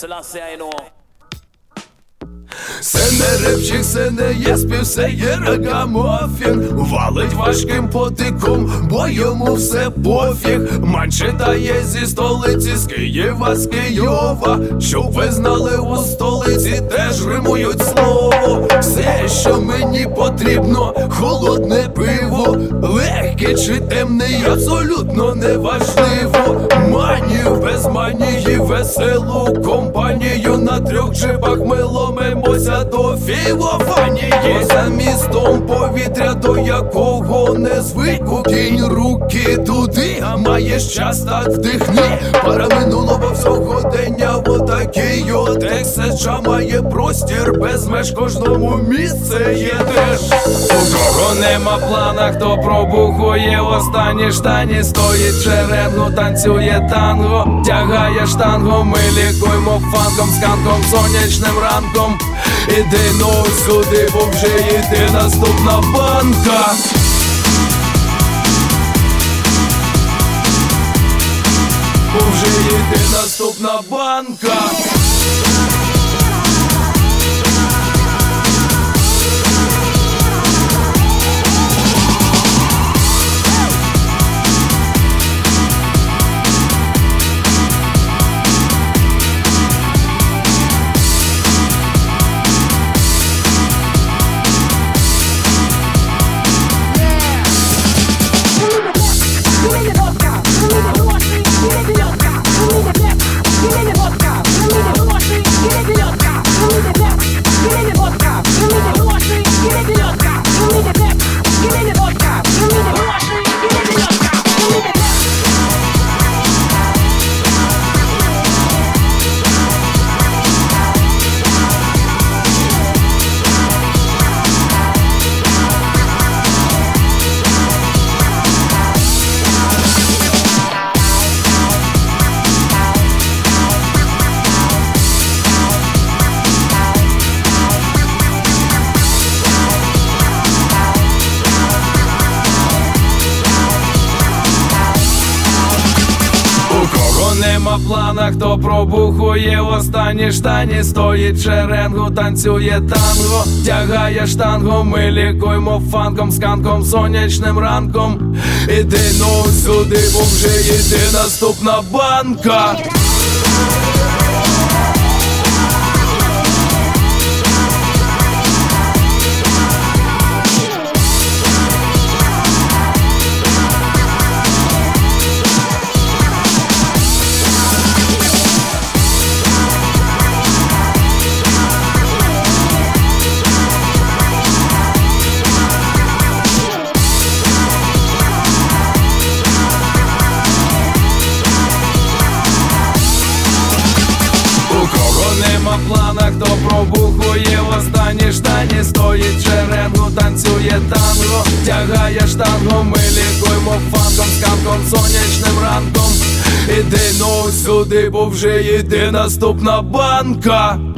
Selassie, I know. Це не репчик, це не є спів, це є рагамофін. Валить важким потиком, бо йому все пофіг. Ман читає зі столиці, з Києва, з Києва. Щоб ви знали, у столиці теж римують слово. Все, що мені потрібно, холодне пиво. Легке чи темне, абсолютно неважливо. Манів без манії, веселу компанію. На 3 джипах ми ломимося до Філофанії. За містом повітря, до якого не звик. Укинь руки туди, а маєш час, так вдихни. Пара минулого сьогодення, отакий от ексцес. Має простір без меж, кожному місце є теж. У кого нема плана, хто пробухує останні штані. Стоїть черенгу, танцює танго, тягає штангу. Ми лікуємо фанком, сканком, сонячним ранком. Іди ну сюди, бо вже йде наступна банка. Бо вже йде наступна банка. Нема плана, хто пробухує останні штані. Стоїть черенгу, танцює танго, тягає штангу. Ми лікуємо фанком, сканком, сонячним ранком. Іди ну сюди, бо вже йде наступна банка. Нема плана, хто пробухує останні штані. Стоїть черенгу, танцює танго, тягає штангу. Ми лікуємо фанком, сканком, сонячним ранком. Іди ну сюди, бо вже йде наступна банка.